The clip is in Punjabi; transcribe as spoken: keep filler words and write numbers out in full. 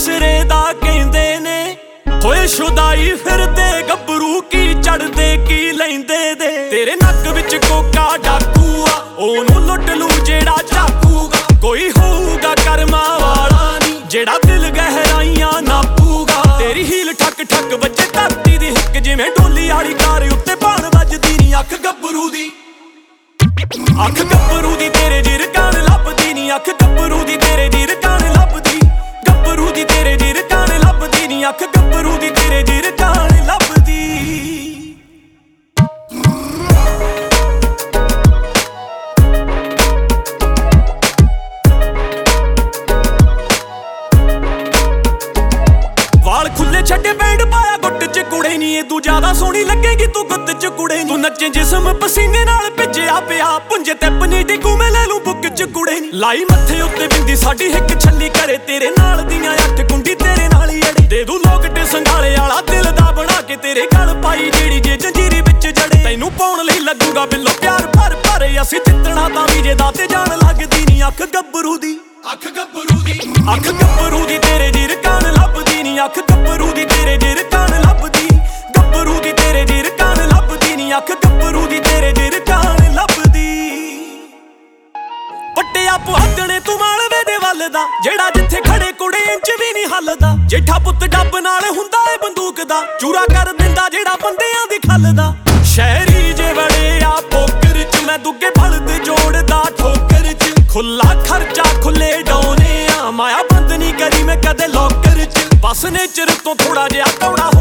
ਸਿਰੇ ਦਾ ਕਹਿੰਦੇ ਨੇ। ਹੋਏ ਸ਼ੁਦਾਈ ਫਿਰਦੇ ਗੱਭਰੂ ਕੀ ਚੜਦੇ ਕੀ ਲੈਂਦੇ ਦੇ। ਤੇਰੇ ਨੱਕ ਵਿੱਚ ਕੋਕਾ ਡਾਕੂ ਆ ਉਹਨੂੰ ਲੁੱਟ ਲੂ ਜਿਹੜਾ ਚਾਕੂਗਾ। ਕੋਈ ਹੋਊਗਾ ਕਰਮਾਂ ਵਾਲਾ ਨੀ ਜਿਹੜਾ ਦਿਲ ਗਹਿਰਾਈਆਂ ਨਾਪੂਗਾ। ਤੇਰੀ ਹੀਲ ਠੱਕ ਠੱਕ ਵੱਜੇ ਧਰਤੀ ਦੀ ਹਿੱਕ ਜਿਵੇਂ ਢੋਲੀ ਵਾਲੀ ਕਾਰ ਉੱਤੇ ਬਾਣ ਵੱਜਦੀ ਨੀ। ਅੱਖ ਗੱਭਰੂ ਦੀ ਅੱਖ ਗੱਭਰੂ ਦੀ ਤੇਰੇ ਜਿਰ ਕਾਨ ਲੱਭਦੀ ਨੀ। ਅੱਖ ਗੱਭਰੂ ਦੀ ਤੇਰੇ ਜਿਰ ਕਾਨ ਲੱਭਦੀ। ਗੱਭਰੂ ਦੀ ਤੇਰੇ ਜਿਰ ਕਾਨ ਲੱਭਦੀ ਨੀ। ਅੱਖ ਗੱਭਰੂ ਦੀ ਤੇਰੇ ਜਿਰ ਕਾਨ ਲੱਭਦੀ। ਵਾਲ ਖੁੱਲੇ ਛੱਡੇ ਬੈਂਡ ਪਾਇਆ ਗੁੱਟ ਚ ਕੁੜੇ ਨੀ। ਇਹ ਤੂੰ ਜ਼ਿਆਦਾ ਸੋਹਣੀ ਲੱਗੇਗੀ ਤੂੰ ਗੁੱਤ ਚ ਕੁੜੇ ਨੀ। ਤੂੰ ਨੱਚੇ ਜਿਸਮ ਪਸੀਨੇ ਨਾਲ ਭਿੱਜਿਆ ਪਿਆ ਪੁੰਜੇ ਤੇ ਪਨੀਟੀ ਘੁੰਮੇ ਲੈ ਲੂ ਬੁੱਕ ਚ ਕੁੜੇ ਨੀ। ਲਾਈ ਮੱਥੇ ਉੱਤੇ ਬਿੰਦੀ ਸਾਡੀ ਹਿੱਕ ਛੱਲੀ ਕਰੇ ਤੇਰੇ ਨਾਲ ਦੀਆਂ ਅੱਠ ਕੁੰਡੀ ਤੇਰੇ ਨਾਲ ਹੀ ਅੜੀ। ਦੇ ਦੂ ਲੋਕਟੇ ਸੰਘਾਲੇ ਵਾਲਾ ਦਿਲ ਦਾ ਬਣਾ ਕੇ ਤੇਰੇ ਗਲ ਪਾਈ ਜਿਹੜੀ ਜੇ ਜੰਜੀਰੀ ਵਿੱਚ ਜੜੇ। ਤੈਨੂੰ ਪਾਉਣ ਲਈ ਲੱਗੂਗਾ ਬਿੱਲੋ ਪਿਆਰ ਭਰ ਭਰ ਅਸੀਂ ਜਿੱਤਣਾ ਤਾਂ ਵੀ ਜੇ ਦਾਤੇ ਜਾਣ ਲੱਗਦੀ ਨੀ। ਅੱਖ ਗੱਭਰੂ ਦੀ ਅੱਖ ਗੱਭਰੂ ਦੀ ਅੱਖ ਗੱਭਰੂ ਦੀ ਤੇਰੇ ਜਿਰ ਕਾਨ ਲੱਭਦੀ ਨੀ। ਅੱਖ ਗੱਭਰੂ ਦੀ ਤੇਰੇ ਜਿਰ ਕਾਨ ਲੱਭਦੀ। ਗੱਭਰੂ ਦੀ ਤੇਰੇ ਜਿਰ ਕਾਨ ਲੱਭਦੀ ਨੀ। ਅੱਖ ਗੱਭਰੂ ਦੀ ਤੇਰੇ ਜਿਰ ਕਾਨ ਲੱਭਦੀ। ਪੱਟਿਆ ਪੁਹੱਦਣੇ ਤੂੰ ਮਾਲਵੇ ਦੇ ਵੱਲ ਦਾ ਜਿਹੜਾ ਜਿੱਥੇ ਖੜੇ ਕੁੜੇ ਇੰਚ ਵੀ ਨਹੀਂ ਹੱਲਦਾ। ਜੇਠਾ ਪੁੱਤ ਡੱਬ ਨਾਲ ਹੁੰਦਾ ਏ ਬੰਦੂਕ ਦਾ ਚੂਰਾ ਕਰ ਦਿੰਦਾ ਜਿਹੜਾ ਬੰਦਿਆਂ ਦੀ ਖੱਲ ਦਾ। ਸ਼ਹਿਰੀ ਜੇ ਵੜੇ ਆ ਪੋਕਰ ਚ ਮੈਂ ਦੁੱਗੇ ਬਲਦ ਜੋੜਦਾ ਠੋਕਰ ਚ। ਖੁੱਲਾ ਖਰਚਾ ਖੁੱਲੇ ਡਾਉਨੇ ਆ ਮਾਇਆ ਬੰਦ ਨਹੀਂ ਕਰੀ ਮੈਂ ਕਦੇ ਲੋਕਰ ਚ। ਬਸ ਨੇਚਰ ਤੋਂ ਥੋੜਾ ਜਿਹਾ ਕੌੜਾ